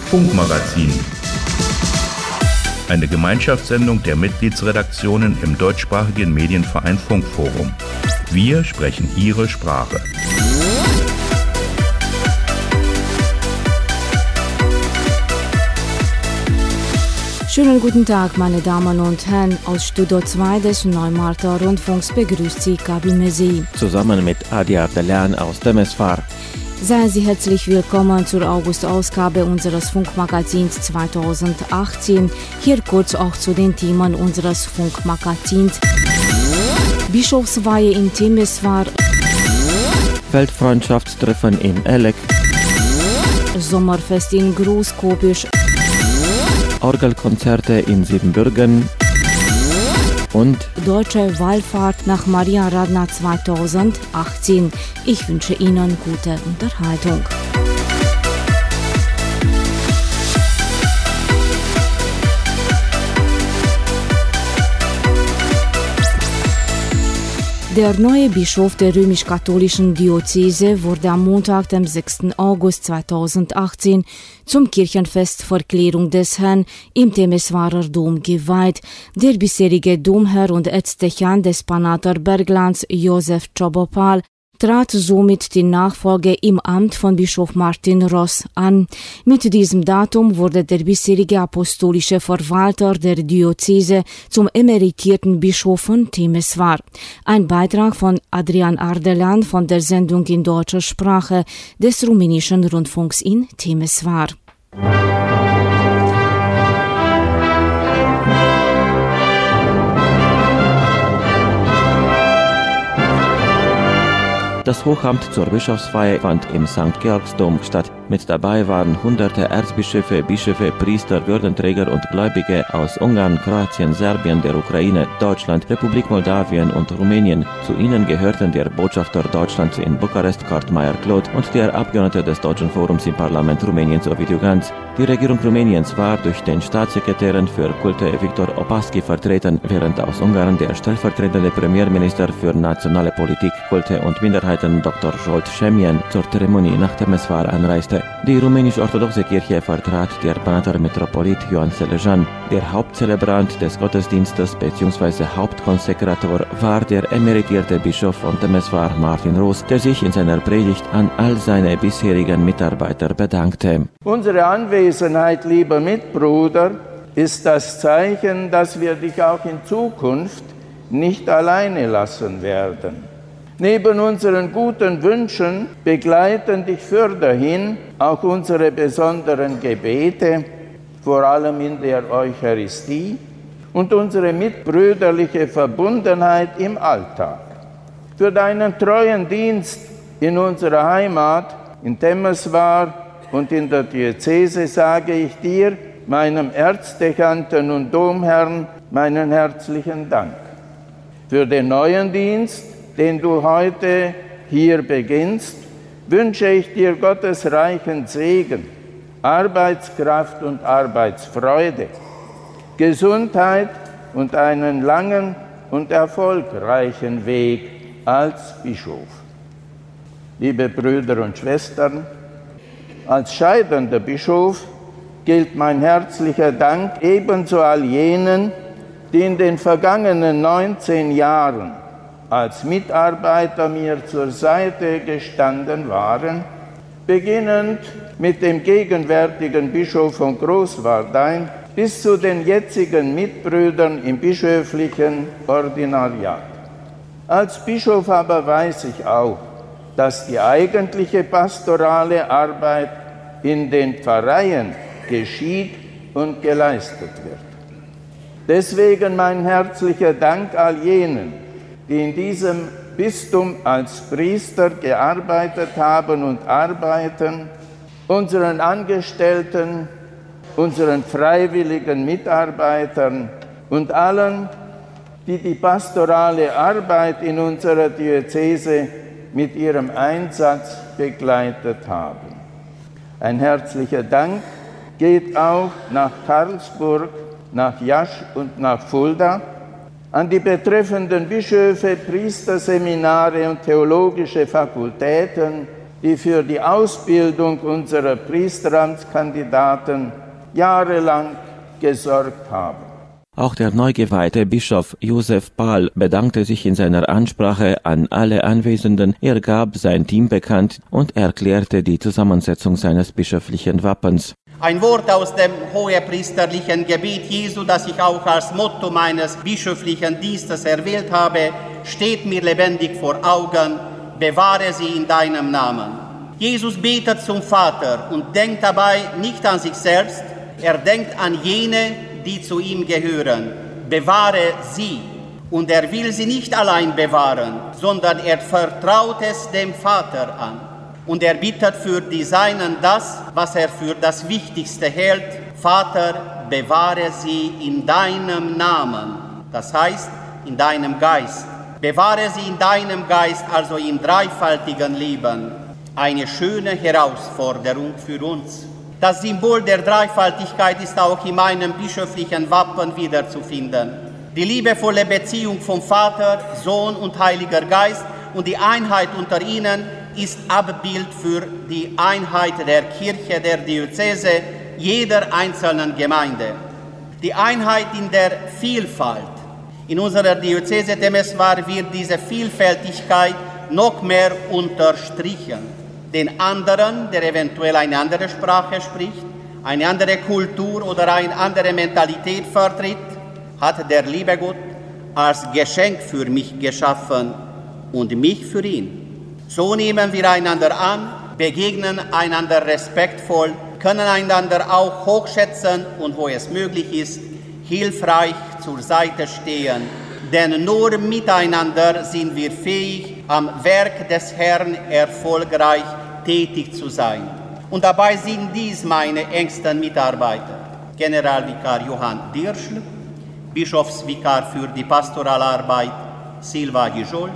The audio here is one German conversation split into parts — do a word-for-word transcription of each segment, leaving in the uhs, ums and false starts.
Funkmagazin. Eine Gemeinschaftssendung der Mitgliedsredaktionen im deutschsprachigen Medienverein Funkforum. Wir sprechen Ihre Sprache. Schönen guten Tag, meine Damen und Herren. Aus Studio zwei des Neumarkter Rundfunks begrüßt Sie Gabi Mesi. Zusammen mit Adi Ardelan aus Temeswar. Seien Sie herzlich willkommen zur August-Ausgabe unseres Funkmagazins zweitausendachtzehn. Hier kurz auch zu den Themen unseres Funkmagazins. Bischofsweihe in Temeswar. Weltfreundschaftstreffen in Elek. Sommerfest in Großkopisch. Orgelkonzerte in Siebenbürgen und Deutsche Wallfahrt nach Marienradna zweitausendachtzehn. Ich wünsche Ihnen gute Unterhaltung. Der neue Bischof der römisch-katholischen Diözese wurde am Montag, dem sechsten August zweitausendachtzehn, zum Kirchenfest Verklärung des Herrn im Temeswarer Dom geweiht. Der bisherige Domherr und Erzdechan des Panater Berglands, Josef Czobopal, trat somit die Nachfolge im Amt von Bischof Martin Ross an. Mit diesem Datum wurde der bisherige apostolische Verwalter der Diözese zum emeritierten Bischof von Temeswar. Ein Beitrag von Adrian Ardelan von der Sendung in deutscher Sprache des rumänischen Rundfunks in Temeswar. Das Hochamt zur Bischofsweihe fand im Sankt Georgsdom statt. Mit dabei waren hunderte Erzbischöfe, Bischöfe, Priester, Würdenträger und Gläubige aus Ungarn, Kroatien, Serbien, der Ukraine, Deutschland, Republik Moldawien und Rumänien. Zu ihnen gehörten der Botschafter Deutschlands in Bukarest, Kurt Meyer-Claude, und der Abgeordnete des Deutschen Forums im Parlament Rumäniens, Ovidiu Ganz. Die Regierung Rumäniens war durch den Staatssekretärin für Kulte Viktor Opaschi vertreten, während aus Ungarn der stellvertretende Premierminister für nationale Politik, Kulte und Minderheiten Doktor Zsolt Semjen zur Zeremonie nach Temeswar anreiste. Die rumänisch-orthodoxe Kirche vertrat der Panater Metropolit Ioan Selejan. Der Hauptzelebrant des Gottesdienstes bzw. Hauptkonsekrator war der emeritierte Bischof von Temeswar Martin Ross, der sich in seiner Predigt an all seine bisherigen Mitarbeiter bedankte. Unsere Anwesenheit, lieber Mitbruder, ist das Zeichen, dass wir dich auch in Zukunft nicht alleine lassen werden. Neben unseren guten Wünschen begleiten dich fürderhin auch unsere besonderen Gebete, vor allem in der Eucharistie, und unsere mitbrüderliche Verbundenheit im Alltag. Für deinen treuen Dienst in unserer Heimat, in Temeswar und in der Diözese sage ich dir, meinem Erzdechanten und Domherrn, meinen herzlichen Dank. Für den neuen Dienst, den du heute hier beginnst, wünsche ich dir Gottes reichen Segen, Arbeitskraft und Arbeitsfreude, Gesundheit und einen langen und erfolgreichen Weg als Bischof. Liebe Brüder und Schwestern, als scheidender Bischof gilt mein herzlicher Dank ebenso all jenen, die in den vergangenen neunzehn Jahren als Mitarbeiter mir zur Seite gestanden waren, beginnend mit dem gegenwärtigen Bischof von Großwardein bis zu den jetzigen Mitbrüdern im bischöflichen Ordinariat. Als Bischof aber weiß ich auch, dass die eigentliche pastorale Arbeit in den Pfarreien geschieht und geleistet wird. Deswegen mein herzlicher Dank all jenen, die in diesem Bistum als Priester gearbeitet haben und arbeiten, unseren Angestellten, unseren freiwilligen Mitarbeitern und allen, die die pastorale Arbeit in unserer Diözese mit ihrem Einsatz begleitet haben. Ein herzlicher Dank geht auch nach Karlsburg, nach Jasch und nach Fulda, an die betreffenden Bischöfe, Priesterseminare und theologische Fakultäten die für die Ausbildung unserer Priesteramtskandidaten jahrelang gesorgt haben. Auch der neu geweihte Bischof Josef Pahl bedankte sich in seiner Ansprache an alle Anwesenden. Er gab sein Team bekannt und erklärte die Zusammensetzung seines bischöflichen Wappens. Ein Wort aus dem hohepriesterlichen Gebet Jesu, das ich auch als Motto meines bischöflichen Dienstes erwählt habe, steht mir lebendig vor Augen: Bewahre sie in deinem Namen. Jesus betet zum Vater und denkt dabei nicht an sich selbst, er denkt an jene, die zu ihm gehören. Bewahre sie. Und er will sie nicht allein bewahren, sondern er vertraut es dem Vater an. Und er bittet für die Seinen das, was er für das Wichtigste hält: Vater, bewahre sie in deinem Namen. Das heißt, in deinem Geist. Bewahre sie in deinem Geist, also im dreifaltigen Leben. Eine schöne Herausforderung für uns. Das Symbol der Dreifaltigkeit ist auch in meinem bischöflichen Wappen wiederzufinden. Die liebevolle Beziehung vom Vater, Sohn und Heiliger Geist und die Einheit unter ihnen ist Abbild für die Einheit der Kirche, der Diözese, jeder einzelnen Gemeinde. Die Einheit in der Vielfalt. In unserer Diözese Temeswar wird diese Vielfältigkeit noch mehr unterstrichen. Den anderen, der eventuell eine andere Sprache spricht, eine andere Kultur oder eine andere Mentalität vertritt, hat der liebe Gott als Geschenk für mich geschaffen und mich für ihn. So nehmen wir einander an, begegnen einander respektvoll, können einander auch hochschätzen und, wo es möglich ist, hilfreich zur Seite stehen. Denn nur miteinander sind wir fähig, am Werk des Herrn erfolgreich tätig zu sein. Und dabei sind dies meine engsten Mitarbeiter: Generalvikar Johann Dirschl, Bischofsvikar für die Pastoralarbeit Silva Gijolt,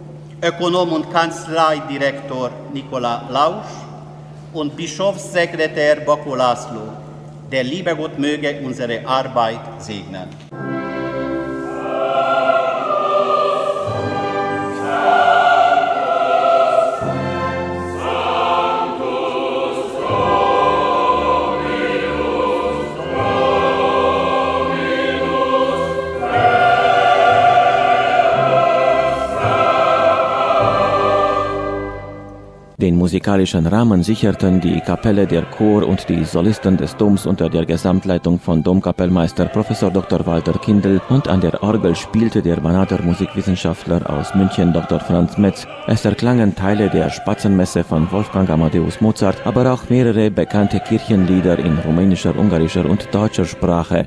Ökonom und Kanzleidirektor Nikola Lausch und Bischofssekretär Boko Laszlo. Der liebe Gott möge unsere Arbeit segnen. Den musikalischen Rahmen sicherten die Kapelle, der Chor und die Solisten des Doms unter der Gesamtleitung von Domkapellmeister Professor Doktor Walter Kindl, und an der Orgel spielte der Banater Musikwissenschaftler aus München Doktor Franz Metz. Es erklangen Teile der Spatzenmesse von Wolfgang Amadeus Mozart, aber auch mehrere bekannte Kirchenlieder in rumänischer, ungarischer und deutscher Sprache.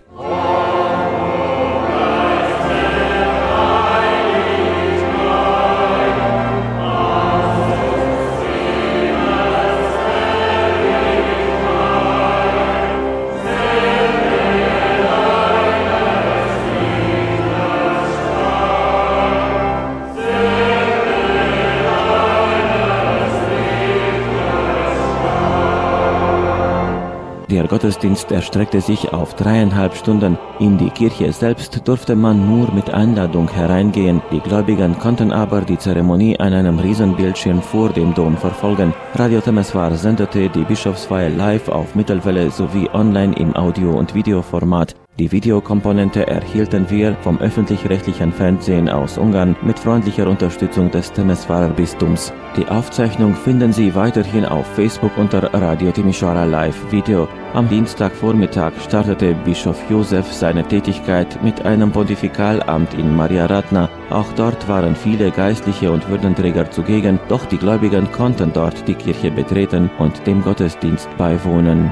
Der Gottesdienst erstreckte sich auf dreieinhalb Stunden. In die Kirche selbst durfte man nur mit Einladung hereingehen. Die Gläubigen konnten aber die Zeremonie an einem Riesenbildschirm vor dem Dom verfolgen. Radio Temeswar sendete die Bischofsweihe live auf Mittelwelle sowie online im Audio- und Videoformat. Die Videokomponente erhielten wir vom öffentlich-rechtlichen Fernsehen aus Ungarn mit freundlicher Unterstützung des Temeswarer Bistums. Die Aufzeichnung finden Sie weiterhin auf Facebook unter Radio Timișoara Live Video. Am Dienstagvormittag startete Bischof Josef seine Tätigkeit mit einem Pontifikalamt in Maria Ratna. Auch dort waren viele Geistliche und Würdenträger zugegen, doch die Gläubigen konnten dort die Kirche betreten und dem Gottesdienst beiwohnen.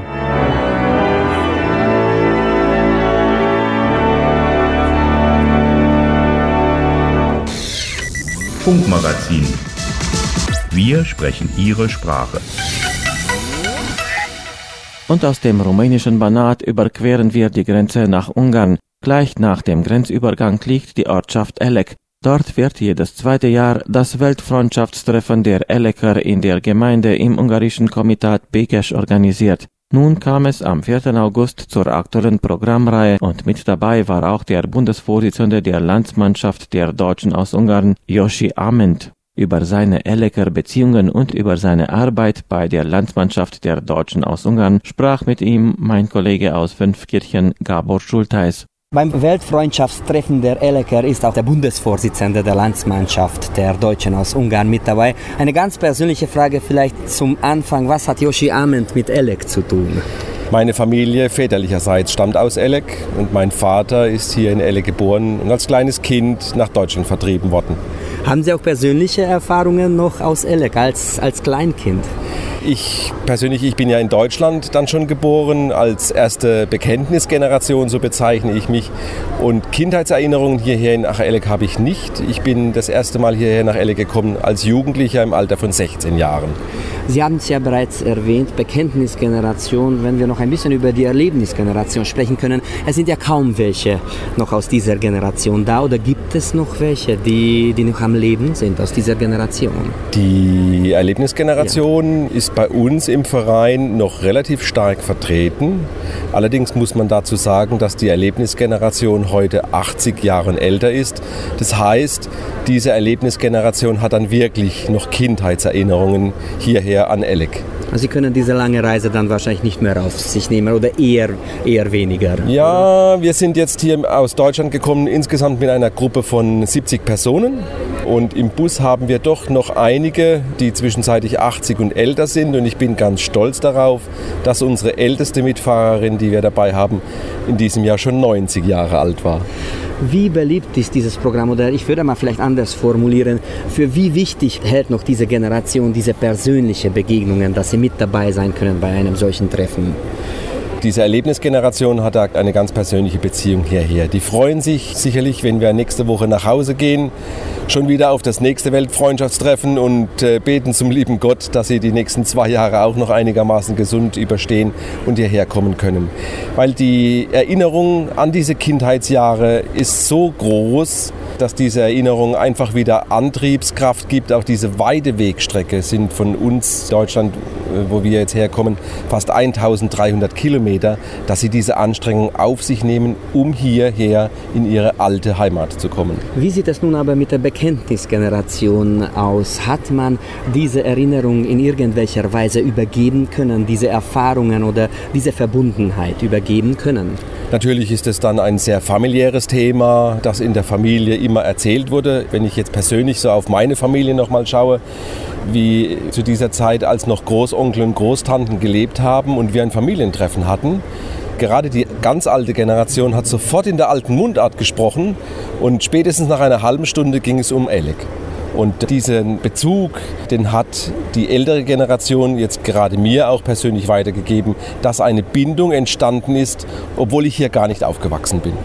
Funkmagazin. Wir sprechen Ihre Sprache. Und aus dem rumänischen Banat überqueren wir die Grenze nach Ungarn. Gleich nach dem Grenzübergang liegt die Ortschaft Elek. Dort wird jedes zweite Jahr das Weltfreundschaftstreffen der Eleker in der Gemeinde im ungarischen Komitat Békés organisiert. Nun kam es am vierten August zur aktuellen Programmreihe und mit dabei war auch der Bundesvorsitzende der Landsmannschaft der Deutschen aus Ungarn, Joshi Ament. Über seine Elleker Beziehungen und über seine Arbeit bei der Landsmannschaft der Deutschen aus Ungarn sprach mit ihm mein Kollege aus Fünfkirchen Gábor Schultheis. Beim Weltfreundschaftstreffen der Elleker ist auch der Bundesvorsitzende der Landsmannschaft der Deutschen aus Ungarn mit dabei. Eine ganz persönliche Frage vielleicht zum Anfang. Was hat Joshi Ament mit Elek zu tun? Meine Familie väterlicherseits stammt aus Elek und mein Vater ist hier in Elek geboren und als kleines Kind nach Deutschland vertrieben worden. Haben Sie auch persönliche Erfahrungen noch aus Elek als, als Kleinkind? Ich persönlich, ich bin ja in Deutschland dann schon geboren, als erste Bekenntnisgeneration, so bezeichne ich mich. Und Kindheitserinnerungen hierher nach Elek habe ich nicht. Ich bin das erste Mal hierher nach Elek gekommen als Jugendlicher im Alter von sechzehn Jahren. Sie haben es ja bereits erwähnt, Bekenntnisgeneration, wenn wir noch ein bisschen über die Erlebnisgeneration sprechen können. Es sind ja kaum welche noch aus dieser Generation da, oder gibt es noch welche, die, die noch am Leben sind aus dieser Generation? Die Erlebnisgeneration ja. ist bei uns im Verein noch relativ stark vertreten. Allerdings muss man dazu sagen, dass die Erlebnisgeneration heute achtzig Jahre älter ist. Das heißt, diese Erlebnisgeneration hat dann wirklich noch Kindheitserinnerungen hierher an Elek. Sie können diese lange Reise dann wahrscheinlich nicht mehr auf sich nehmen oder eher, eher weniger? Ja, wir sind jetzt hier aus Deutschland gekommen, insgesamt mit einer Gruppe von siebzig Personen. Und im Bus haben wir doch noch einige, die zwischenzeitlich achtzig und älter sind. Und ich bin ganz stolz darauf, dass unsere älteste Mitfahrerin, die wir dabei haben, in diesem Jahr schon neunzig Jahre alt war. Wie beliebt ist dieses Programm? Oder ich würde mal vielleicht anders formulieren, für wie wichtig hält noch diese Generation diese persönliche Begegnungen, dass sie mit dabei sein können bei einem solchen Treffen? Diese Erlebnisgeneration hat eine ganz persönliche Beziehung hierher. Die freuen sich sicherlich, wenn wir nächste Woche nach Hause gehen, schon wieder auf das nächste Weltfreundschaftstreffen und beten zum lieben Gott, dass sie die nächsten zwei Jahre auch noch einigermaßen gesund überstehen und hierher kommen können. Weil die Erinnerung an diese Kindheitsjahre ist so groß, dass diese Erinnerung einfach wieder Antriebskraft gibt. Auch diese weite Wegstrecke sind von uns, Deutschland, wo wir jetzt herkommen, fast eintausenddreihundert Kilometer, dass sie diese Anstrengung auf sich nehmen, um hierher in ihre alte Heimat zu kommen. Wie sieht es nun aber mit der Bekenntnisgeneration aus? Hat man diese Erinnerung in irgendwelcher Weise übergeben können, diese Erfahrungen oder diese Verbundenheit übergeben können? Natürlich ist es dann ein sehr familiäres Thema, das in der Familie immer erzählt wurde. Wenn ich jetzt persönlich so auf meine Familie nochmal schaue, wie zu dieser Zeit, als noch Großonkel und Großtanten gelebt haben und wir ein Familientreffen hatten. Gerade die ganz alte Generation hat sofort in der alten Mundart gesprochen und spätestens nach einer halben Stunde ging es um Elek. Und diesen Bezug, den hat die ältere Generation jetzt gerade mir auch persönlich weitergegeben, dass eine Bindung entstanden ist, obwohl ich hier gar nicht aufgewachsen bin.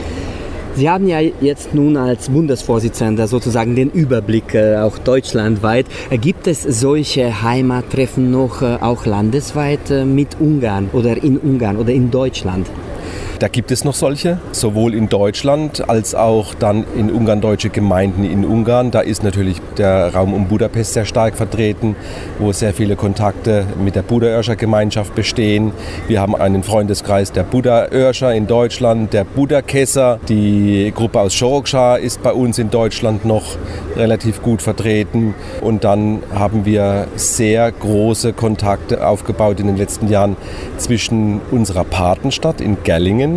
Sie haben ja jetzt nun als Bundesvorsitzender sozusagen den Überblick, äh, auch deutschlandweit. Äh, gibt es solche Heimattreffen noch äh, auch landesweit äh, mit Ungarn oder in Ungarn oder in Deutschland? Da gibt es noch solche, sowohl in Deutschland als auch dann in ungarndeutsche Gemeinden in Ungarn. Da ist natürlich der Raum um Budapest sehr stark vertreten, wo sehr viele Kontakte mit der Budaörscher Gemeinschaft bestehen. Wir haben einen Freundeskreis der Budaörscher in Deutschland, der Budakesser. Die Gruppe aus Soroksa ist bei uns in Deutschland noch relativ gut vertreten. Und dann haben wir sehr große Kontakte aufgebaut in den letzten Jahren zwischen unserer Patenstadt in Gerlingen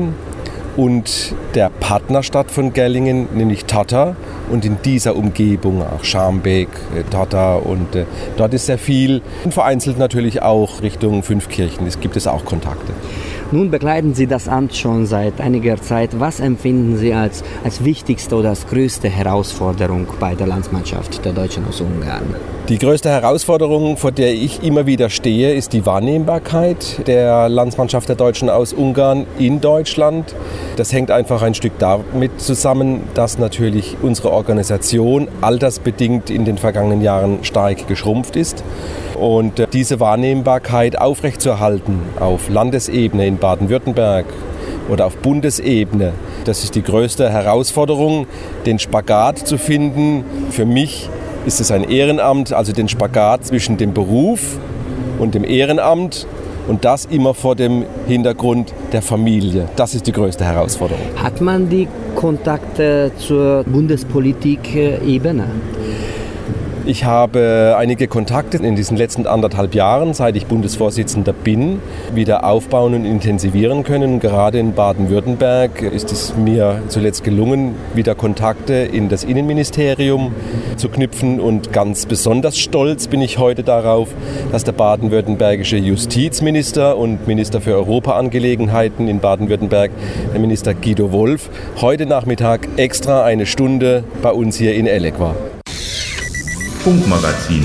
und der Partnerstadt von Gerlingen, nämlich Tata, und in dieser Umgebung auch Schaumbeek, Tata, und äh, dort ist sehr viel und vereinzelt natürlich auch Richtung Fünfkirchen, es gibt es auch Kontakte. Nun begleiten Sie das Amt schon seit einiger Zeit. Was empfinden Sie als, als wichtigste oder als größte Herausforderung bei der Landsmannschaft der Deutschen aus Ungarn? Die größte Herausforderung, vor der ich immer wieder stehe, ist die Wahrnehmbarkeit der Landsmannschaft der Deutschen aus Ungarn in Deutschland. Das hängt einfach ein Stück damit zusammen, dass natürlich unsere Organisation altersbedingt in den vergangenen Jahren stark geschrumpft ist. Und diese Wahrnehmbarkeit aufrechtzuerhalten auf Landesebene in Baden-Württemberg oder auf Bundesebene, das ist die größte Herausforderung, den Spagat zu finden. Für mich ist es ein Ehrenamt, also den Spagat zwischen dem Beruf und dem Ehrenamt, und das immer vor dem Hintergrund der Familie. Das ist die größte Herausforderung. Hat man die Kontakte zur Bundespolitik-Ebene? Ich habe einige Kontakte in diesen letzten anderthalb Jahren, seit ich Bundesvorsitzender bin, wieder aufbauen und intensivieren können. Gerade in Baden-Württemberg ist es mir zuletzt gelungen, wieder Kontakte in das Innenministerium zu knüpfen. Und ganz besonders stolz bin ich heute darauf, dass der baden-württembergische Justizminister und Minister für Europaangelegenheiten in Baden-Württemberg, der Minister Guido Wolf, heute Nachmittag extra eine Stunde bei uns hier in Elek war. Funkmagazin.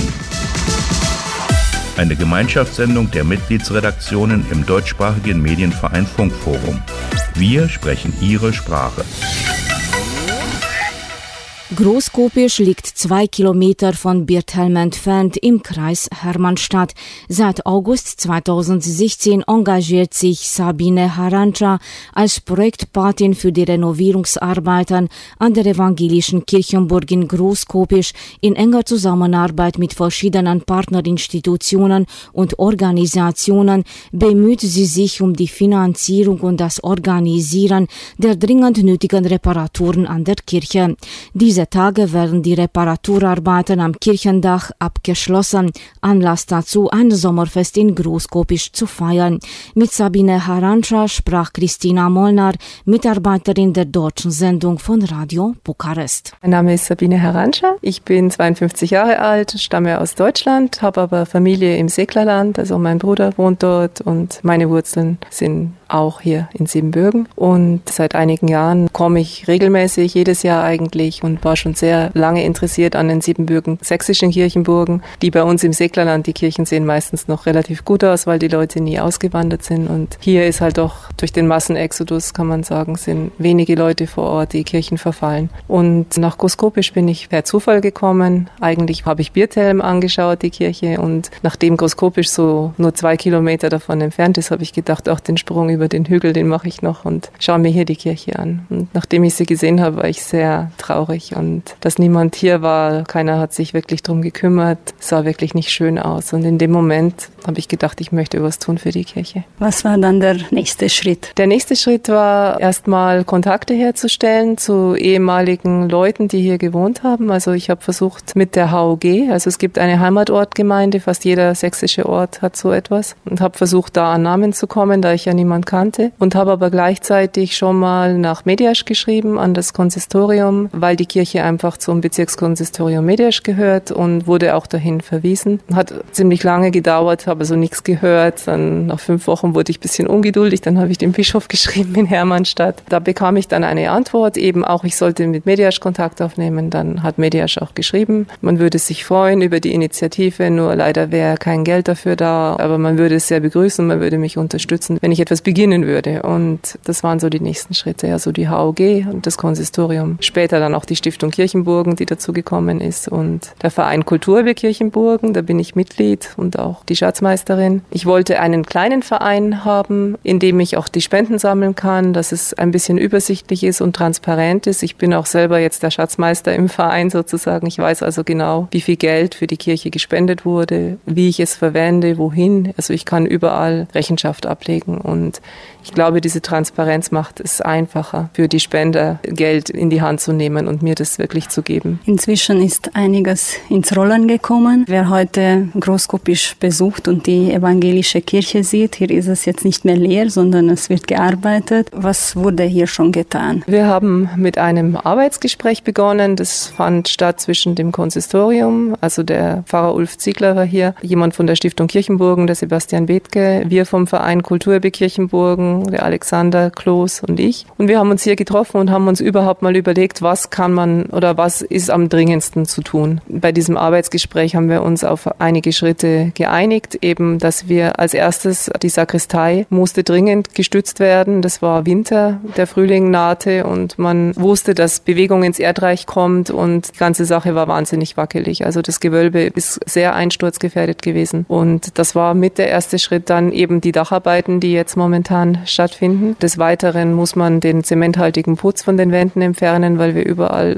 Eine Gemeinschaftssendung der Mitgliedsredaktionen im deutschsprachigen Medienverein Funkforum. Wir sprechen Ihre Sprache. Großkopisch liegt zwei Kilometer von Birthelm entfernt im Kreis Hermannstadt. Seit August zweitausendsechzehn engagiert sich Sabine Harancha als Projektpatin für die Renovierungsarbeiten an der evangelischen Kirchenburg in Großkopisch in enger Zusammenarbeit mit verschiedenen Partnerinstitutionen und Organisationen bemüht sie sich um die Finanzierung und das Organisieren der dringend nötigen Reparaturen an der Kirche. Diese Tage werden die Reparaturarbeiten am Kirchendach abgeschlossen. Anlass dazu, ein Sommerfest in Großkopisch zu feiern. Mit Sabine Harancha sprach Christina Molnar, Mitarbeiterin der deutschen Sendung von Radio Bukarest. Mein Name ist Sabine Harancha. Ich bin zweiundfünfzig Jahre alt, stamme aus Deutschland, habe aber Familie im Seglerland, also mein Bruder wohnt dort und meine Wurzeln sind auch hier in Siebenbürgen. Und seit einigen Jahren komme ich regelmäßig, jedes Jahr eigentlich, und war schon sehr lange interessiert an den Siebenbürgen sächsischen Kirchenburgen, die bei uns im Seglerland, die Kirchen sehen meistens noch relativ gut aus, weil die Leute nie ausgewandert sind. Und hier ist halt doch durch den Massenexodus, kann man sagen, sind wenige Leute vor Ort, die Kirchen verfallen. Und nach Großkopisch bin ich per Zufall gekommen. Eigentlich habe ich Birthelm angeschaut, die Kirche, und nachdem Großkopisch so nur zwei Kilometer davon entfernt ist, habe ich gedacht, auch den Sprung über den Hügel, den mache ich noch und schaue mir hier die Kirche an. Und nachdem ich sie gesehen habe, war ich sehr traurig, und dass niemand hier war, keiner hat sich wirklich drum gekümmert, sah wirklich nicht schön aus. Und in dem Moment habe ich gedacht, ich möchte was tun für die Kirche. Was war dann der nächste Schritt? Der nächste Schritt war erstmal Kontakte herzustellen zu ehemaligen Leuten, die hier gewohnt haben. Also ich habe versucht mit der H O G, also es gibt eine Heimatortgemeinde, fast jeder sächsische Ort hat so etwas, und habe versucht, da an Namen zu kommen, da ich ja niemand kannte, und habe aber gleichzeitig schon mal nach Mediasch geschrieben an das Konsistorium, weil die Kirche einfach zum Bezirkskonsistorium Mediasch gehört, und wurde auch dahin verwiesen. Hat ziemlich lange gedauert, habe also nichts gehört. Dann nach fünf Wochen wurde ich ein bisschen ungeduldig, dann habe ich den Bischof geschrieben in Hermannstadt. Da bekam ich dann eine Antwort, eben auch, ich sollte mit Mediasch Kontakt aufnehmen. Dann hat Mediasch auch geschrieben, man würde sich freuen über die Initiative, nur leider wäre kein Geld dafür da, aber man würde es sehr begrüßen, man würde mich unterstützen, wenn ich etwas beginnen würde. Und das waren so die nächsten Schritte, also die H O G und das Konsistorium. Später dann auch die Stiftung Kirchenburgen, die dazu gekommen ist, und der Verein Kulturbe Kirchenburgen, da bin ich Mitglied und auch die Schatzmeisterin. Ich wollte einen kleinen Verein haben, in dem ich auch die Spenden sammeln kann, dass es ein bisschen übersichtlich ist und transparent ist. Ich bin auch selber jetzt der Schatzmeister im Verein sozusagen. Ich weiß also genau, wie viel Geld für die Kirche gespendet wurde, wie ich es verwende, wohin. Also ich kann überall Rechenschaft ablegen, und ich glaube, diese Transparenz macht es einfacher für die Spender, Geld in die Hand zu nehmen und mir das wirklich zu geben. Inzwischen ist einiges ins Rollen gekommen. Wer heute Großkopisch besucht und die evangelische Kirche sieht, hier ist es jetzt nicht mehr leer, sondern es wird gearbeitet. Was wurde hier schon getan? Wir haben mit einem Arbeitsgespräch begonnen. Das fand statt zwischen dem Konsistorium, also der Pfarrer Ulf Ziegler war hier, jemand von der Stiftung Kirchenburgen, der Sebastian Bethke, wir vom Verein Kulturbe Kirchenburgen, der Alexander Kloß und ich. Und wir haben uns hier getroffen und haben uns überhaupt mal überlegt, was kann man oder was ist am dringendsten zu tun. Bei diesem Arbeitsgespräch haben wir uns auf einige Schritte geeinigt, eben, dass wir als erstes, die Sakristei musste dringend gestützt werden. Das war Winter, der Frühling nahte, und man wusste, dass Bewegung ins Erdreich kommt, und die ganze Sache war wahnsinnig wackelig. Also das Gewölbe ist sehr einsturzgefährdet gewesen, und das war mit der erste Schritt. Dann eben die Dacharbeiten, die jetzt momentan stattfinden. Des Weiteren muss man den zementhaltigen Putz von den Wänden entfernen, weil wir überall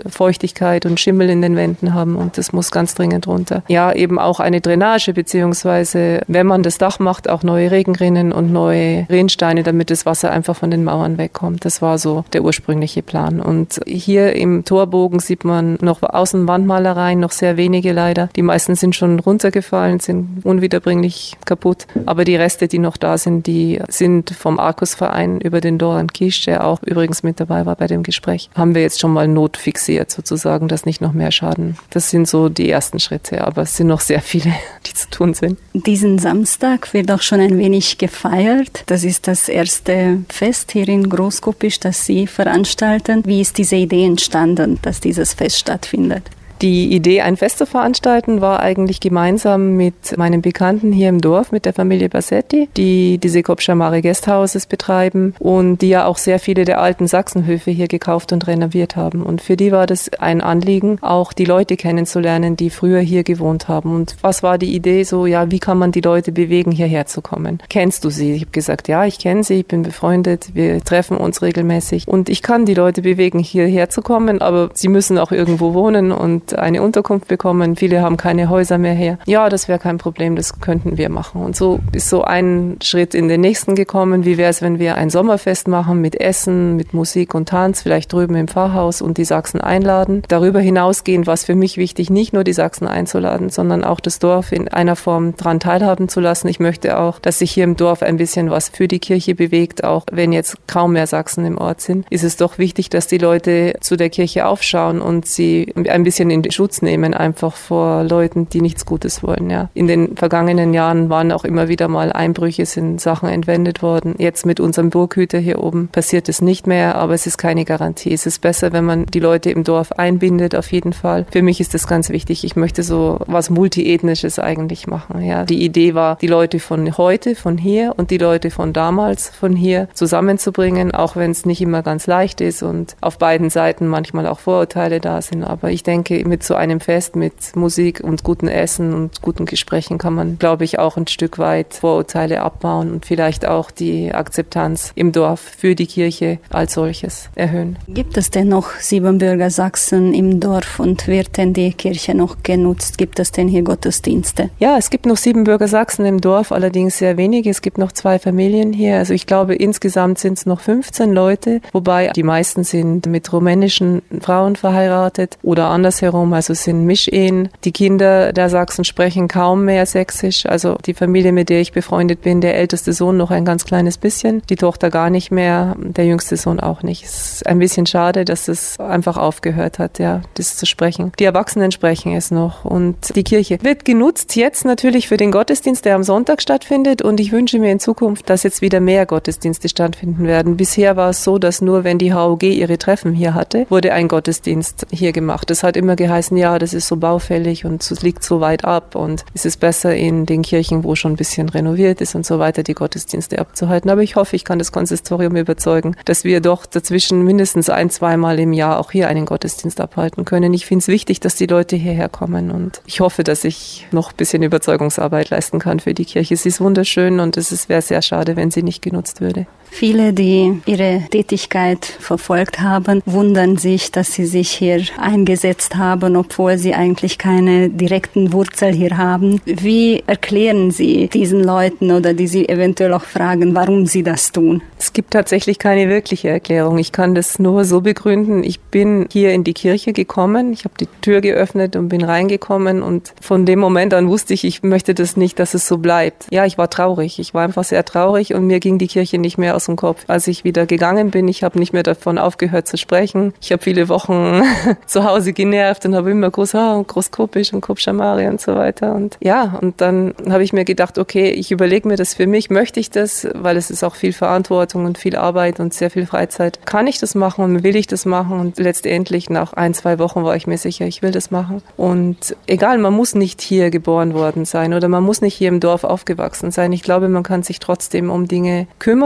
Feuchtigkeit und Schimmel in den Wänden haben und das muss ganz dringend runter. Ja, eben auch eine Drainage, beziehungsweise wenn man das Dach macht, auch neue Regenrinnen und neue Rinnsteine, damit das Wasser einfach von den Mauern wegkommt. Das war so der ursprüngliche Plan. Und hier im Torbogen sieht man noch Außenwandmalereien, noch sehr wenige leider. Die meisten sind schon runtergefallen, sind unwiederbringlich kaputt. Aber die Reste, die noch da sind, die sind vom Arkusverein über den Doran Kisch, der auch übrigens mit dabei war bei dem Gespräch, haben wir jetzt schon mal notfixiert sozusagen, dass nicht noch mehr Schaden. Das sind so die ersten Schritte, aber es sind noch sehr viele, die zu tun sind. Diesen Samstag wird auch schon ein wenig gefeiert. Das ist das erste Fest hier in Großkopisch, das Sie veranstalten. Wie ist diese Idee entstanden, dass dieses Fest stattfindet? Die Idee, ein Fest zu veranstalten, war eigentlich gemeinsam mit meinen Bekannten hier im Dorf, mit der Familie Bassetti, die diese Kopschamare Guesthouses betreiben und die ja auch sehr viele der alten Sachsenhöfe hier gekauft und renoviert haben. Und für die war das ein Anliegen, auch die Leute kennenzulernen, die früher hier gewohnt haben. Und was war die Idee so, ja, wie kann man die Leute bewegen, hierher zu kommen? Kennst du sie? Ich habe gesagt, ja, ich kenne sie, ich bin befreundet, wir treffen uns regelmäßig und ich kann die Leute bewegen, hierher zu kommen, aber sie müssen auch irgendwo wohnen und eine Unterkunft bekommen. Viele haben keine Häuser mehr her. Ja, das wäre kein Problem, das könnten wir machen. Und so ist so ein Schritt in den nächsten gekommen. Wie wäre es, wenn wir ein Sommerfest machen mit Essen, mit Musik und Tanz, vielleicht drüben im Pfarrhaus und die Sachsen einladen. Darüber hinausgehend war es für mich wichtig, nicht nur die Sachsen einzuladen, sondern auch das Dorf in einer Form daran teilhaben zu lassen. Ich möchte auch, dass sich hier im Dorf ein bisschen was für die Kirche bewegt, auch wenn jetzt kaum mehr Sachsen im Ort sind. Ist es doch wichtig, dass die Leute zu der Kirche aufschauen und sie ein bisschen in Schutz nehmen, einfach vor Leuten, die nichts Gutes wollen. Ja. In den vergangenen Jahren waren auch immer wieder mal Einbrüche, sind Sachen entwendet worden. Jetzt mit unserem Burghüter hier oben passiert es nicht mehr, aber es ist keine Garantie. Es ist besser, wenn man die Leute im Dorf einbindet, auf jeden Fall. Für mich ist das ganz wichtig. Ich möchte so was Multiethnisches eigentlich machen. Ja. Die Idee war, die Leute von heute, von hier und die Leute von damals, von hier zusammenzubringen, auch wenn es nicht immer ganz leicht ist und auf beiden Seiten manchmal auch Vorurteile da sind. Aber ich denke, mit so einem Fest, mit Musik und gutem Essen und guten Gesprächen kann man, glaube ich, auch ein Stück weit Vorurteile abbauen und vielleicht auch die Akzeptanz im Dorf für die Kirche als solches erhöhen. Gibt es denn noch Siebenbürger Sachsen im Dorf und wird denn die Kirche noch genutzt? Gibt es denn hier Gottesdienste? Ja, es gibt noch Siebenbürger Sachsen im Dorf, allerdings sehr wenige. Es gibt noch zwei Familien hier. Also ich glaube, insgesamt sind es noch fünfzehn Leute, wobei die meisten sind mit rumänischen Frauen verheiratet oder andersherum. Also es sind Mischehen. Die Kinder der Sachsen sprechen kaum mehr Sächsisch. Also die Familie, mit der ich befreundet bin, der älteste Sohn noch ein ganz kleines bisschen, die Tochter gar nicht mehr, der jüngste Sohn auch nicht. Es ist ein bisschen schade, dass es einfach aufgehört hat, ja, das zu sprechen. Die Erwachsenen sprechen es noch und die Kirche wird genutzt jetzt natürlich für den Gottesdienst, der am Sonntag stattfindet und ich wünsche mir in Zukunft, dass jetzt wieder mehr Gottesdienste stattfinden werden. Bisher war es so, dass nur wenn die H O G ihre Treffen hier hatte, wurde ein Gottesdienst hier gemacht. Das hat immer geheißen, ja, das ist so baufällig und es liegt so weit ab und es ist besser in den Kirchen, wo schon ein bisschen renoviert ist und so weiter, die Gottesdienste abzuhalten. Aber ich hoffe, ich kann das Konsistorium überzeugen, dass wir doch dazwischen mindestens ein, zweimal im Jahr auch hier einen Gottesdienst abhalten können. Ich finde es wichtig, dass die Leute hierher kommen und ich hoffe, dass ich noch ein bisschen Überzeugungsarbeit leisten kann für die Kirche. Sie ist wunderschön und es wäre sehr schade, wenn sie nicht genutzt würde. Viele, die ihre Tätigkeit verfolgt haben, wundern sich, dass sie sich hier eingesetzt haben, obwohl sie eigentlich keine direkten Wurzeln hier haben. Wie erklären Sie diesen Leuten oder die Sie eventuell auch fragen, warum sie das tun? Es gibt tatsächlich keine wirkliche Erklärung. Ich kann das nur so begründen. Ich bin hier in die Kirche gekommen. Ich habe die Tür geöffnet und bin reingekommen und von dem Moment an wusste ich, ich möchte das nicht, dass es so bleibt. Ja, ich war traurig. Ich war einfach sehr traurig und mir ging die Kirche nicht mehr aus dem Kopf. Als ich wieder gegangen bin, ich habe nicht mehr davon aufgehört zu sprechen. Ich habe viele Wochen zu Hause genervt und habe immer groß, oh, Großkopisch und Kopschamare und so weiter. Und ja, und dann habe ich mir gedacht, okay, ich überlege mir das für mich. Möchte ich das? Weil es ist auch viel Verantwortung und viel Arbeit und sehr viel Freizeit. Kann ich das machen und will ich das machen? Und letztendlich nach ein, zwei Wochen war ich mir sicher, ich will das machen. Und egal, man muss nicht hier geboren worden sein oder man muss nicht hier im Dorf aufgewachsen sein. Ich glaube, man kann sich trotzdem um Dinge kümmern und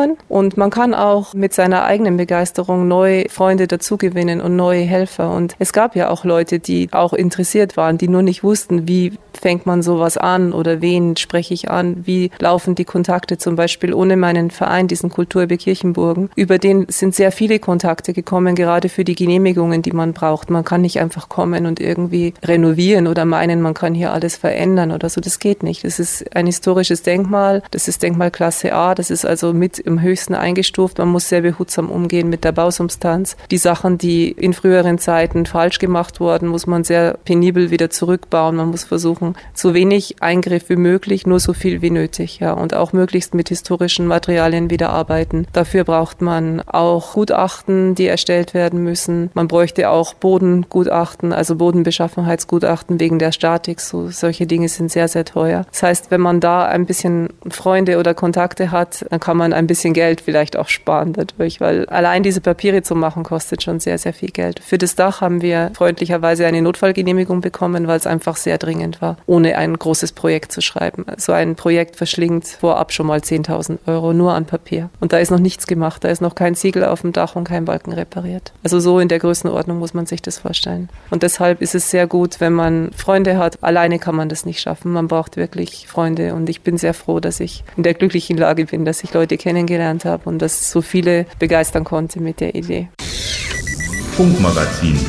Und man kann auch mit seiner eigenen Begeisterung neue Freunde dazugewinnen und neue Helfer. Und es gab ja auch Leute, die auch interessiert waren, die nur nicht wussten, wie fängt man sowas an oder wen spreche ich an, wie laufen die Kontakte zum Beispiel ohne meinen Verein, diesen Kulturbe Kirchenburgen. Über den sind sehr viele Kontakte gekommen, gerade für die Genehmigungen, die man braucht. Man kann nicht einfach kommen und irgendwie renovieren oder meinen, man kann hier alles verändern oder so. Das geht nicht. Das ist ein historisches Denkmal, das ist Denkmalklasse A, das ist also mit im höchsten eingestuft. Man muss sehr behutsam umgehen mit der Bausubstanz. Die Sachen, die in früheren Zeiten falsch gemacht wurden, muss man sehr penibel wieder zurückbauen. Man muss versuchen, so wenig Eingriff wie möglich, nur so viel wie nötig, ja, und auch möglichst mit historischen Materialien wieder arbeiten. Dafür braucht man auch Gutachten, die erstellt werden müssen. Man bräuchte auch Bodengutachten, also Bodenbeschaffenheitsgutachten wegen der Statik. So, solche Dinge sind sehr, sehr teuer. Das heißt, wenn man da ein bisschen Freunde oder Kontakte hat, dann kann man ein bisschen Geld vielleicht auch sparen dadurch, weil allein diese Papiere zu machen kostet schon sehr, sehr viel Geld. Für das Dach haben wir freundlicherweise eine Notfallgenehmigung bekommen, weil es einfach sehr dringend war, ohne ein großes Projekt zu schreiben. So ein Projekt verschlingt vorab schon mal zehntausend Euro nur an Papier. Und da ist noch nichts gemacht, da ist noch kein Ziegel auf dem Dach und kein Balken repariert. Also so in der Größenordnung muss man sich das vorstellen. Und deshalb ist es sehr gut, wenn man Freunde hat. Alleine kann man das nicht schaffen. Man braucht wirklich Freunde und ich bin sehr froh, dass ich in der glücklichen Lage bin, dass ich Leute kennengelernt habe und dass so viele begeistern konnte mit der Idee. Funkmagazin.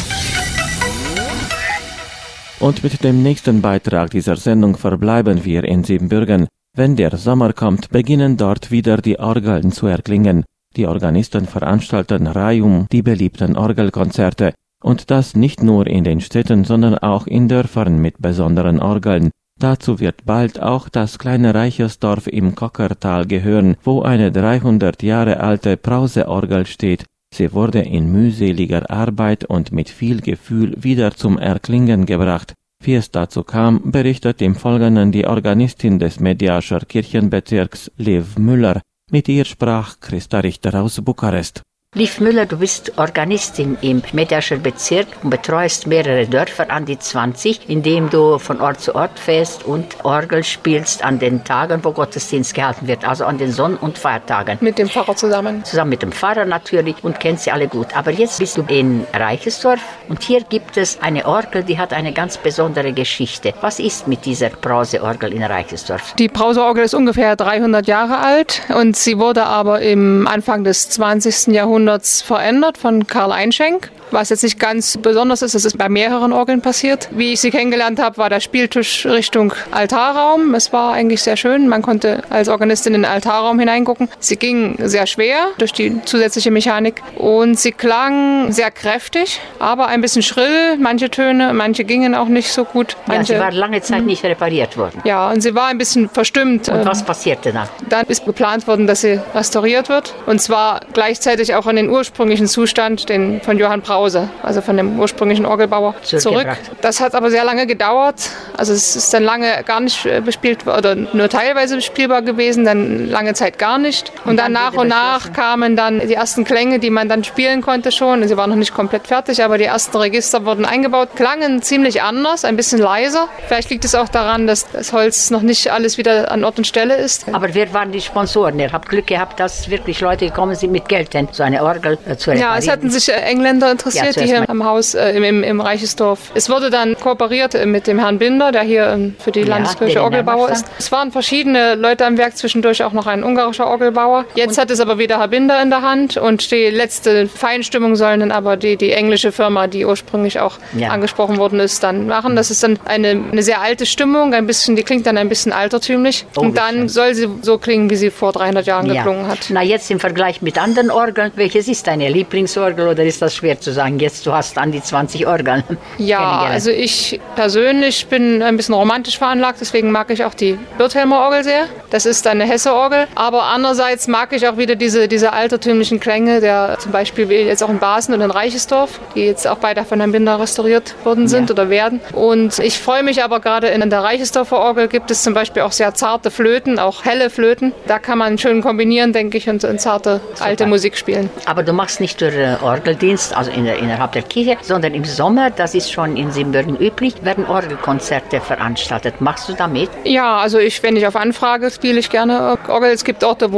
Und mit dem nächsten Beitrag dieser Sendung verbleiben wir in Siebenbürgen. Wenn der Sommer kommt, beginnen dort wieder die Orgeln zu erklingen. Die Organisten veranstalten reihum die beliebten Orgelkonzerte. Und das nicht nur in den Städten, sondern auch in Dörfern mit besonderen Orgeln. Dazu wird bald auch das kleine Reichersdorf im Kockertal gehören, wo eine dreihundert Jahre alte Brauseorgel steht. Sie wurde in mühseliger Arbeit und mit viel Gefühl wieder zum Erklingen gebracht. Wie es dazu kam, berichtet im Folgenden die Organistin des Mediascher Kirchenbezirks, Liv Müller. Mit ihr sprach Christa Richter aus Bukarest. Liv Müller, du bist Organistin im Mediascher Bezirk und betreust mehrere Dörfer an die zwanzig, indem du von Ort zu Ort fährst und Orgel spielst an den Tagen, wo Gottesdienst gehalten wird, also an den Sonn- und Feiertagen. Mit dem Pfarrer zusammen? Zusammen mit dem Pfarrer natürlich und kennst sie alle gut. Aber jetzt bist du in Reichersdorf und hier gibt es eine Orgel, die hat eine ganz besondere Geschichte. Was ist mit dieser Brauseorgel in Reichersdorf? Die Brauseorgel ist ungefähr dreihundert Jahre alt und sie wurde aber im Anfang des zwanzigsten Jahrhunderts verändert von Karl Einschenk. Was jetzt nicht ganz besonders ist, das ist bei mehreren Orgeln passiert. Wie ich sie kennengelernt habe, war der Spieltisch Richtung Altarraum. Es war eigentlich sehr schön. Man konnte als Organistin in den Altarraum hineingucken. Sie ging sehr schwer durch die zusätzliche Mechanik und sie klang sehr kräftig, aber ein bisschen schrill. Manche Töne, manche gingen auch nicht so gut. Manche, ja, sie war lange Zeit nicht repariert worden. Ja, und sie war ein bisschen verstimmt. Und was passierte dann? Dann ist geplant worden, dass sie restauriert wird. Und zwar gleichzeitig auch in den ursprünglichen Zustand, den von Johann Brause, also von dem ursprünglichen Orgelbauer, zurück. Das hat aber sehr lange gedauert. Also es ist dann lange gar nicht bespielt oder nur teilweise bespielbar gewesen, dann lange Zeit gar nicht. Und, und dann, dann nach und nach kamen dann die ersten Klänge, die man dann spielen konnte schon. Sie waren noch nicht komplett fertig, aber die ersten Register wurden eingebaut, klangen ziemlich anders, ein bisschen leiser. Vielleicht liegt es auch daran, dass das Holz noch nicht alles wieder an Ort und Stelle ist. Aber wer waren die Sponsoren? Ihr habt Glück gehabt, dass wirklich Leute gekommen sind mit Geld, denn so eine Orgel äh, zu reparieren. Ja, es hatten sich äh, Engländer interessiert, ja, die hier am Haus äh, im, im, im Reichersdorf. Es wurde dann kooperiert äh, mit dem Herrn Binder, der hier äh, für die ja, Landeskirche Orgelbauer ist. Es waren verschiedene Leute am Werk, zwischendurch auch noch ein ungarischer Orgelbauer. Jetzt und hat es aber wieder Herr Binder in der Hand und die letzte Feinstimmung sollen dann aber die, die englische Firma, die ursprünglich auch ja. angesprochen worden ist, dann machen. Das ist dann eine, eine sehr alte Stimmung, ein bisschen, die klingt dann ein bisschen altertümlich. Oh, und dann schön. Soll sie so klingen, wie sie vor dreihundert Jahren ja. geklungen hat. Na, jetzt im Vergleich mit anderen Orgeln, welches ist deine Lieblingsorgel oder ist das schwer zu sagen? Jetzt, du hast an die zwanzig Orgeln. Ja, also ich persönlich bin ein bisschen romantisch veranlagt, deswegen mag ich auch die Birthelmer Orgel sehr. Das ist eine Hesse-Orgel. Aber andererseits mag ich auch wieder diese, diese altertümlichen Klänge, der zum Beispiel jetzt auch in Basen und in Reichersdorf, die jetzt auch beide von Herrn Binder restauriert worden sind ja. oder werden. Und ich freue mich aber gerade in der Reichersdorfer Orgel gibt es zum Beispiel auch sehr zarte Flöten, auch helle Flöten. Da kann man schön kombinieren, denke ich, und in zarte Super. alte Musik spielen. Aber du machst nicht nur Orgeldienst, also in der, innerhalb der Kirche, sondern im Sommer, das ist schon in Siebenbürgen üblich, werden Orgelkonzerte veranstaltet. Machst du da mit? Ja, also ich, wenn ich auf Anfrage spiele ich gerne Orgel. Es gibt Orte, wo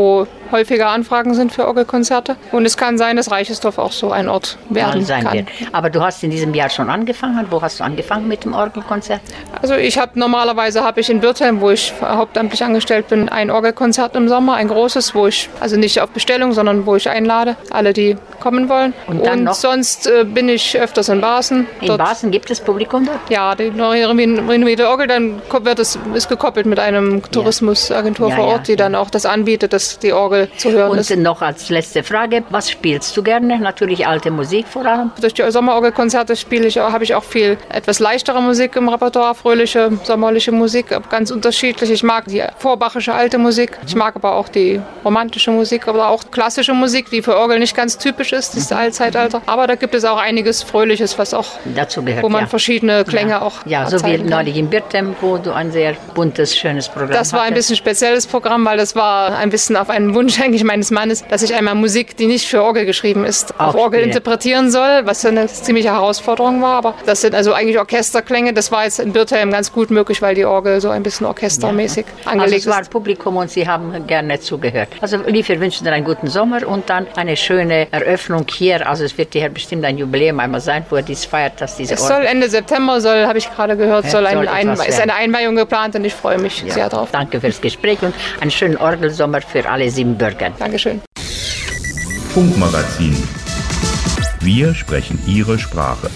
häufiger Anfragen sind für Orgelkonzerte. Und es kann sein, dass Reichesdorf auch so ein Ort werden sein kann. Wird. Aber du hast in diesem Jahr schon angefangen. Wo hast du angefangen mit dem Orgelkonzert? Also ich habe normalerweise habe ich in Birthelm, wo ich hauptamtlich angestellt bin, ein Orgelkonzert im Sommer, ein großes, wo ich, also nicht auf Bestellung, sondern wo ich einlade, alle, die kommen wollen. Und, dann und noch? sonst äh, bin ich öfters in Basen. In dort, Basen gibt es Publikum dort? Ja, die renovierte Orgel, dann wird es, ist gekoppelt mit einem Tourismusagentur ja, vor Ort, ja, die dann auch das anbietet, dass die Orgel zu hören und ist. Und noch als letzte Frage, was spielst du gerne? Natürlich alte Musik vor allem. Durch die Sommerorgelkonzerte spiele ich, habe ich auch viel etwas leichtere Musik im Repertoire, fröhliche, sommerliche Musik, ganz unterschiedlich. Ich mag die vorbachische alte Musik, ich mag aber auch die romantische Musik, aber auch klassische Musik, die für Orgel nicht ganz typisch ist, das Allzeitalter. Aber da gibt es auch einiges Fröhliches, was auch dazu gehört, wo man ja. verschiedene Klänge ja. auch Ja, so wie neulich in Birthelm, wo du ein sehr buntes, schönes Programm Das war ein bisschen spezielles Programm, weil das war ein bisschen auf einen Wunsch eigentlich meines Mannes, dass ich einmal Musik, die nicht für Orgel geschrieben ist, auf Orgel interpretieren soll, was eine ziemliche Herausforderung war. Aber das sind also eigentlich Orchesterklänge. Das war jetzt in Birthelm ganz gut möglich, weil die Orgel so ein bisschen orchestermäßig ja. angelegt ist. Also es war ist. Publikum und Sie haben gerne zugehört. Also lieb, wir wünschen dir einen guten Sommer und dann eine schöne Eröffnung hier. Also es wird hier bestimmt ein Jubiläum einmal sein, wo er dies feiert, dass diese Es Orgel... soll Ende September, soll, habe ich gerade gehört, ja, soll ein, soll ein, ist eine Einweihung geplant und ich freue mich ja. sehr drauf. Danke fürs Gespräch und einen schönen Orgelsommer für alle Siebenbürger. Dankeschön. Funkmagazin. Wir sprechen Ihre Sprache.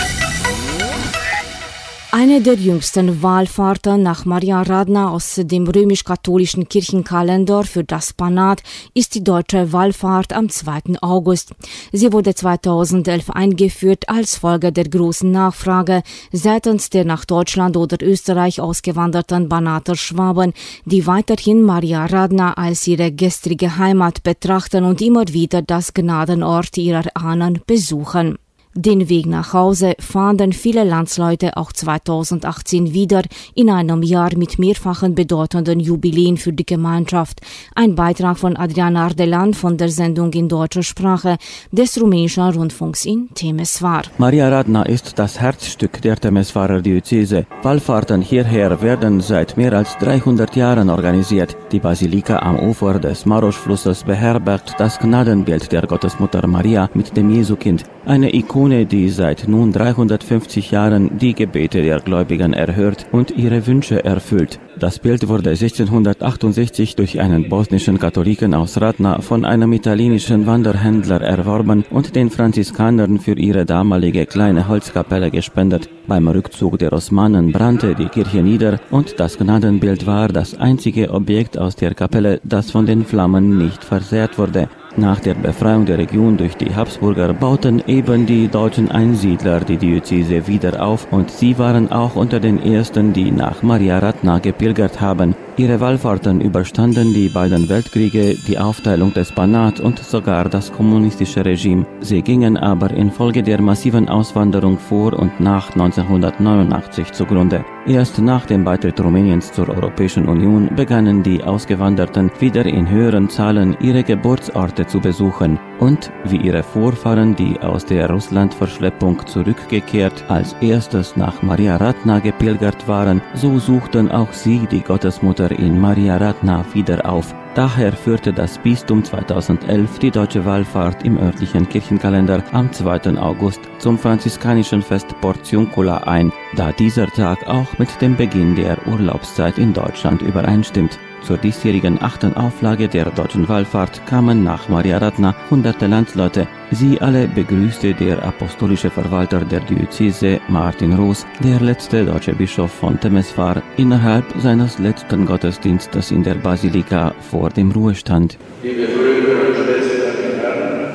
Eine der jüngsten Wallfahrten nach Maria Radna aus dem römisch-katholischen Kirchenkalender für das Banat ist die deutsche Wallfahrt am zweiten August. Sie wurde zweitausendelf eingeführt als Folge der großen Nachfrage seitens der nach Deutschland oder Österreich ausgewanderten Banater Schwaben, die weiterhin Maria Radna als ihre gestrige Heimat betrachten und immer wieder das Gnadenort ihrer Ahnen besuchen. Den Weg nach Hause fanden viele Landsleute auch zweitausendachtzehn wieder in einem Jahr mit mehrfachen bedeutenden Jubiläen für die Gemeinschaft. Ein Beitrag von Adriana Ardelan von der Sendung in deutscher Sprache des rumänischen Rundfunks in Temeswar. Maria Radna ist das Herzstück der Temeswarer Diözese. Wallfahrten hierher werden seit mehr als dreihundert Jahren organisiert. Die Basilika am Ufer des Marosch-Flusses beherbergt das Gnadenbild der Gottesmutter Maria mit dem Jesukind. Eine Ikone, die seit nun dreihundertfünfzig Jahren die Gebete der Gläubigen erhört und ihre Wünsche erfüllt. Das Bild wurde sechzehnhundertachtundsechzig durch einen bosnischen Katholiken aus Radna von einem italienischen Wanderhändler erworben und den Franziskanern für ihre damalige kleine Holzkapelle gespendet. Beim Rückzug der Osmanen brannte die Kirche nieder und das Gnadenbild war das einzige Objekt aus der Kapelle, das von den Flammen nicht versehrt wurde. Nach der Befreiung der Region durch die Habsburger bauten eben die deutschen Einsiedler die Diözese wieder auf und sie waren auch unter den ersten, die nach Maria Radna gepilgert haben. Ihre Wallfahrten überstanden die beiden Weltkriege, die Aufteilung des Banat und sogar das kommunistische Regime. Sie gingen aber infolge der massiven Auswanderung vor und nach neunzehnhundertneunundachtzig zugrunde. Erst nach dem Beitritt Rumäniens zur Europäischen Union begannen die Ausgewanderten wieder in höheren Zahlen ihre Geburtsorte zu besuchen und, wie ihre Vorfahren, die aus der Russlandverschleppung zurückgekehrt, als erstes nach Maria Radna gepilgert waren, so suchten auch sie die Gottesmutter in Maria Radna wieder auf. Daher führte das Bistum zweitausendelf die deutsche Wallfahrt im örtlichen Kirchenkalender am zweiten August zum franziskanischen Fest Portiuncula ein, da dieser Tag auch mit dem Beginn der Urlaubszeit in Deutschland übereinstimmt. Zur diesjährigen achten Auflage der deutschen Wallfahrt kamen nach Maria Radna hunderte Landsleute. Sie alle begrüßte der apostolische Verwalter der Diözese Martin Roos, der letzte deutsche Bischof von Temeswar, innerhalb seines letzten Gottesdienstes in der Basilika vor dem Ruhestand. Liebe Brüder und Schwestern im Herrn,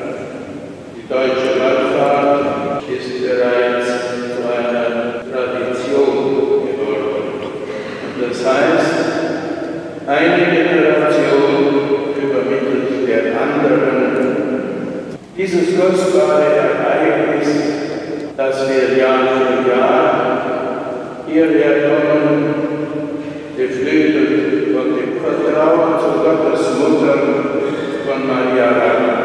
die deutsche Wallfahrt ist bereits zu einer Tradition geworden. Das heißt, eine Generation übermittelt der anderen dieses kostbare Ereignis, das wir Jahr für Jahr hierher kommen, geflügelt von dem Vertrauen zur Gottesmutter von Maria Radna.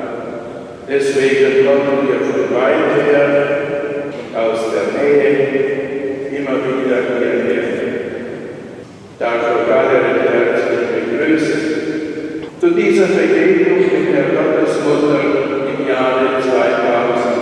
Deswegen kommen wir von weit her, aus der Nähe, immer wieder hierher. Dafür alle herzlich begrüßen. Zu Zu dieser Begegnung mit der Gottesmutter im Jahre zweitausendachtzehn.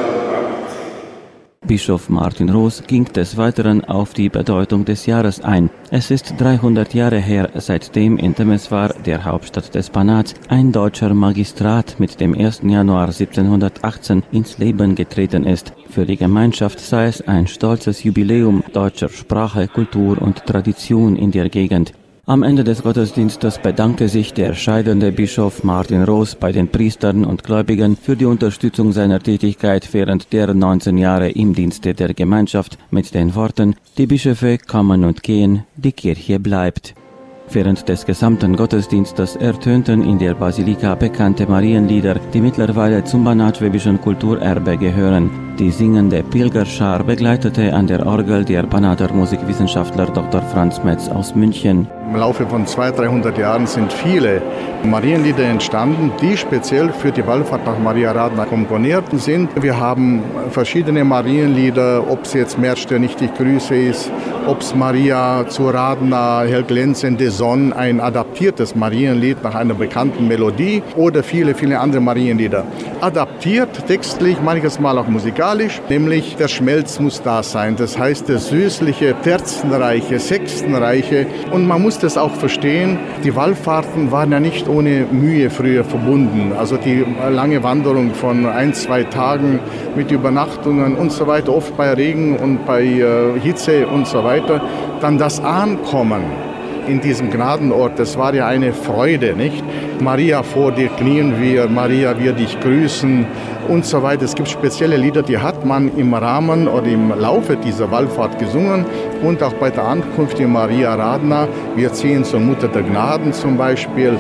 Bischof Martin Roos ging des Weiteren auf die Bedeutung des Jahres ein. Es ist dreihundert Jahre her, seitdem in Temeswar, der Hauptstadt des Banats, ein deutscher Magistrat mit dem ersten Januar siebzehnhundertachtzehn ins Leben getreten ist. Für die Gemeinschaft sei es ein stolzes Jubiläum deutscher Sprache, Kultur und Tradition in der Gegend. Am Ende des Gottesdienstes bedankte sich der scheidende Bischof Martin Roos bei den Priestern und Gläubigen für die Unterstützung seiner Tätigkeit während der neunzehn Jahre im Dienste der Gemeinschaft mit den Worten: Die Bischöfe kommen und gehen, die Kirche bleibt. Während des gesamten Gottesdienstes ertönten in der Basilika bekannte Marienlieder, die mittlerweile zum banatschwäbischen Kulturerbe gehören. Die singende Pilgerschar begleitete an der Orgel der Banater Musikwissenschaftler Doktor Franz Metz aus München. Im Laufe von zweihundert, dreihundert Jahren sind viele Marienlieder entstanden, die speziell für die Wallfahrt nach Maria Radna komponiert sind. Wir haben verschiedene Marienlieder, ob es jetzt Märsch der nicht ich grüße ist, ob es Maria zu Radna, hell glänzende Sonne, ein adaptiertes Marienlied nach einer bekannten Melodie oder viele, viele andere Marienlieder. Adaptiert textlich, manches Mal auch musikalisch, nämlich der Schmelz muss da sein. Das heißt, das süßliche, terzenreiche, sechstenreiche. Und man muss das auch verstehen, die Wallfahrten waren ja nicht ohne Mühe früher verbunden. Also die lange Wanderung von ein, zwei Tagen mit Übernachtungen und so weiter, oft bei Regen und bei äh, Hitze und so weiter. Dann das Ankommen in diesem Gnadenort, das war ja eine Freude, nicht? Maria, vor dir knien wir, Maria, wir dich grüßen und so weiter. Es gibt spezielle Lieder, die hat man im Rahmen oder im Laufe dieser Wallfahrt gesungen und auch bei der Ankunft in Maria Radna. Wir ziehen zur Mutter der Gnaden zum Beispiel.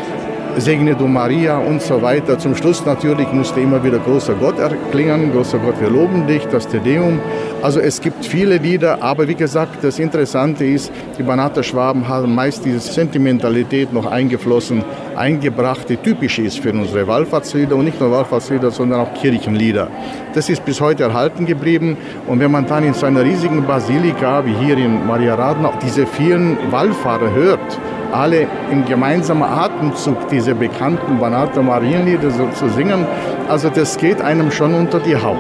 Segne du Maria und so weiter. Zum Schluss natürlich musste immer wieder großer Gott erklingen, großer Gott, wir loben dich, das Te Deum. Also es gibt viele Lieder, aber wie gesagt, das Interessante ist, die Banater Schwaben haben meist diese Sentimentalität noch eingeflossen, eingebracht, die typisch ist für unsere Wallfahrtslieder und nicht nur Wallfahrtslieder, sondern auch Kirchenlieder. Das ist bis heute erhalten geblieben und wenn man dann in so einer riesigen Basilika wie hier in Maria Radna diese vielen Wallfahrer hört, alle im gemeinsamen Atemzug diese bekannten Banater Marienlieder so zu singen, also das geht einem schon unter die Haut.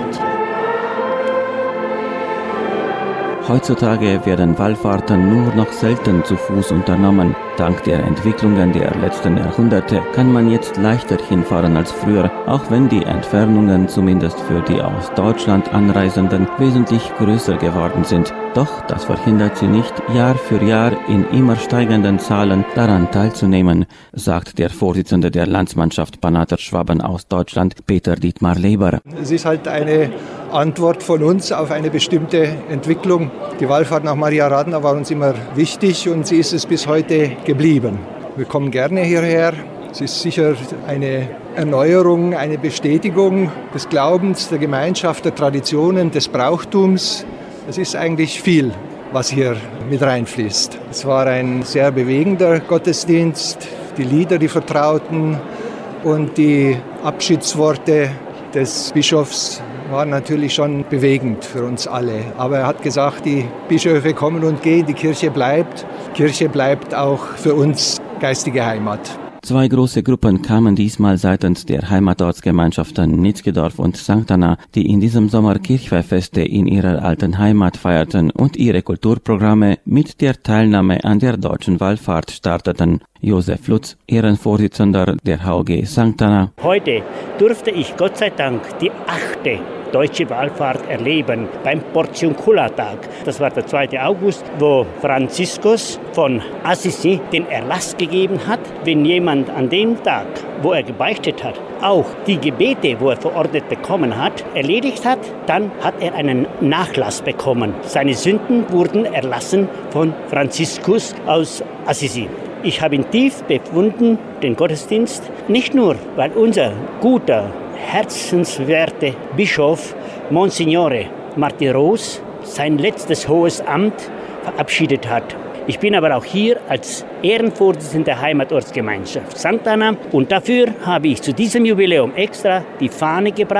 Heutzutage werden Wallfahrten nur noch selten zu Fuß unternommen. Dank der Entwicklungen der letzten Jahrhunderte kann man jetzt leichter hinfahren als früher, auch wenn die Entfernungen zumindest für die aus Deutschland Anreisenden wesentlich größer geworden sind. Doch das verhindert sie nicht, Jahr für Jahr in immer steigenden Zahlen daran teilzunehmen, sagt der Vorsitzende der Landsmannschaft Banater Schwaben aus Deutschland, Peter Dietmar Leber. Es ist halt eine Antwort von uns auf eine bestimmte Entwicklung. Die Wallfahrt nach Maria Radna war uns immer wichtig und sie ist es bis heute geblieben. Wir kommen gerne hierher. Es ist sicher eine Erneuerung, eine Bestätigung des Glaubens, der Gemeinschaft, der Traditionen, des Brauchtums. Es ist eigentlich viel, was hier mit reinfließt. Es war ein sehr bewegender Gottesdienst. Die Lieder, die vertrauten und die Abschiedsworte des Bischofs war natürlich schon bewegend für uns alle. Aber er hat gesagt, die Bischöfe kommen und gehen, die Kirche bleibt. Kirche bleibt auch für uns geistige Heimat. Zwei große Gruppen kamen diesmal seitens der Heimatortsgemeinschaften Nitzgedorf und Sankt Anna, die in diesem Sommer Kirchweihfeste in ihrer alten Heimat feierten und ihre Kulturprogramme mit der Teilnahme an der deutschen Wallfahrt starteten. Josef Lutz, Ehrenvorsitzender der H O G Sankt Anna. Heute durfte ich Gott sei Dank die achte deutsche Wallfahrt erleben beim Portiuncula-Tag. Das war der zweite August, wo Franziskus von Assisi den Erlass gegeben hat, wenn jemand an dem Tag, wo er gebeichtet hat, auch die Gebete, wo er verordnet bekommen hat, erledigt hat, dann hat er einen Nachlass bekommen. Seine Sünden wurden erlassen von Franziskus aus Assisi. Ich habe ihn tief bewundert, den Gottesdienst, nicht nur, weil unser guter, herzenswerter Bischof Monsignore Martin Roos sein letztes hohes Amt verabschiedet hat. Ich bin aber auch hier als Ehrenvorsitzender der Heimatortsgemeinschaft Sankt Anna und dafür habe ich zu diesem Jubiläum extra die Fahne gebracht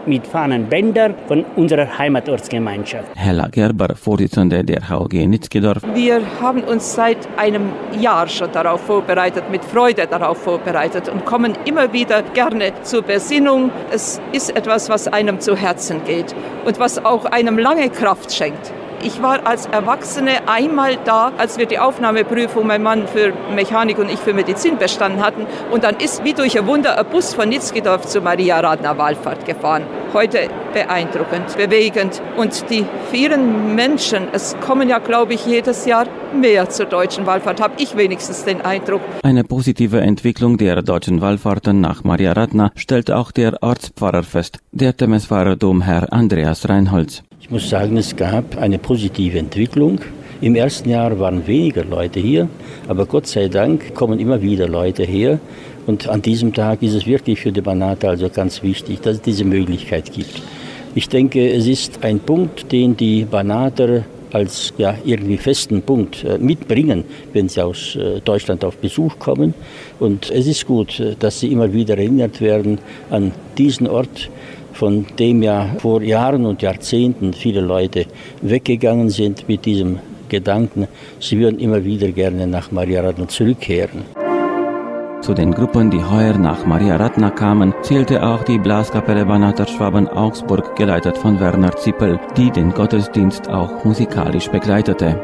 mit Fahnenbändern von unserer Heimatortsgemeinschaft. Hella Gerber, Vorsitzende der H O G Nitzkidorf. Wir haben uns seit einem Jahr schon darauf vorbereitet, mit Freude darauf vorbereitet und kommen immer wieder gerne zur Besinnung. Es ist etwas, was einem zu Herzen geht und was auch einem lange Kraft schenkt. Ich war als Erwachsene einmal da, als wir die Aufnahmeprüfung, mein Mann für Mechanik und ich für Medizin bestanden hatten. Und dann ist wie durch ein Wunder ein Bus von Nitzkidorf zur Maria-Radner-Wallfahrt gefahren. Heute beeindruckend, bewegend. Und die vielen Menschen, es kommen ja, glaube ich, jedes Jahr mehr zur deutschen Wallfahrt, habe ich wenigstens den Eindruck. Eine positive Entwicklung der deutschen Wallfahrten nach Maria Radner stellt auch der Ortspfarrer fest, der Temeswarer Domherr Andreas Reinholz. Ich muss sagen, es gab eine positive Entwicklung. Im ersten Jahr waren weniger Leute hier, aber Gott sei Dank kommen immer wieder Leute her. Und an diesem Tag ist es wirklich für die Banater also ganz wichtig, dass es diese Möglichkeit gibt. Ich denke, es ist ein Punkt, den die Banater als ja, irgendwie festen Punkt äh, mitbringen, wenn sie aus äh, Deutschland auf Besuch kommen. Und es ist gut, äh, dass sie immer wieder erinnert werden an diesen Ort, von dem ja vor Jahren und Jahrzehnten viele Leute weggegangen sind mit diesem Gedanken, sie würden immer wieder gerne nach Maria Radner zurückkehren. Zu den Gruppen, die heuer nach Maria Radner kamen, zählte auch die Blaskapelle Banater Schwaben Augsburg, geleitet von Werner Zippel, die den Gottesdienst auch musikalisch begleitete.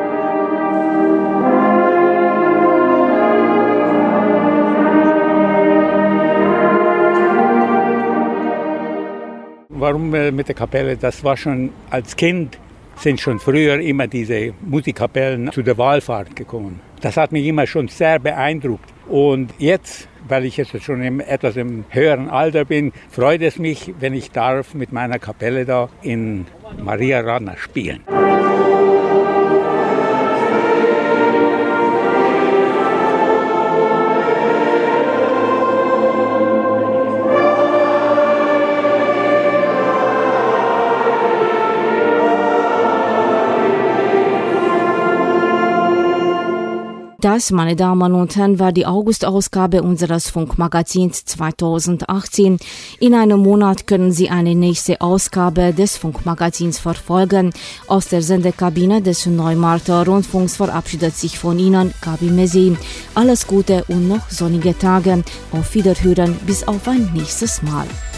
Warum mit der Kapelle? Das war schon als Kind, sind schon früher immer diese Musikkapellen zu der Wallfahrt gekommen. Das hat mich immer schon sehr beeindruckt. Und jetzt, weil ich jetzt schon im, etwas im höheren Alter bin, freut es mich, wenn ich darf mit meiner Kapelle da in Maria Radner spielen. Das, meine Damen und Herren, war die August-Ausgabe unseres Funkmagazins zweitausendachtzehn. In einem Monat können Sie eine nächste Ausgabe des Funkmagazins verfolgen. Aus der Sendekabine des Neumarkter Rundfunks verabschiedet sich von Ihnen Gabi Mesi. Alles Gute und noch sonnige Tage. Auf Wiederhören, bis auf ein nächstes Mal.